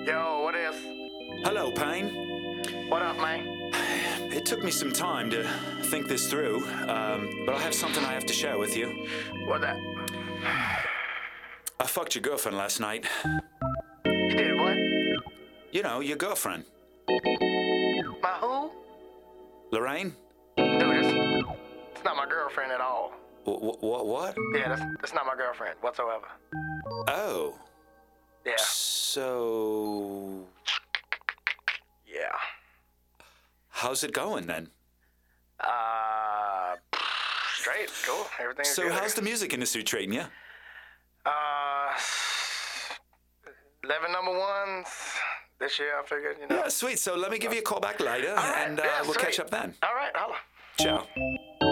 Yo, what is? Hello, Payne. What up, man? It took me some time to think this through, but I have something I have to share with you. What that? I fucked your girlfriend last night. You did what? You know, your girlfriend. My who? Lorraine? Dude, it's not my girlfriend at all. What? Yeah, that's not my girlfriend whatsoever. Oh. Yeah. So... Yeah. How's it going, then? Straight, cool. Everything's So good. how's the music industry treating you? 11 number ones this year, I figured, you know. Yeah, sweet. So let me give you a call back later, All right, and yeah, we'll sweet. catch up then. All right, holla. Ciao.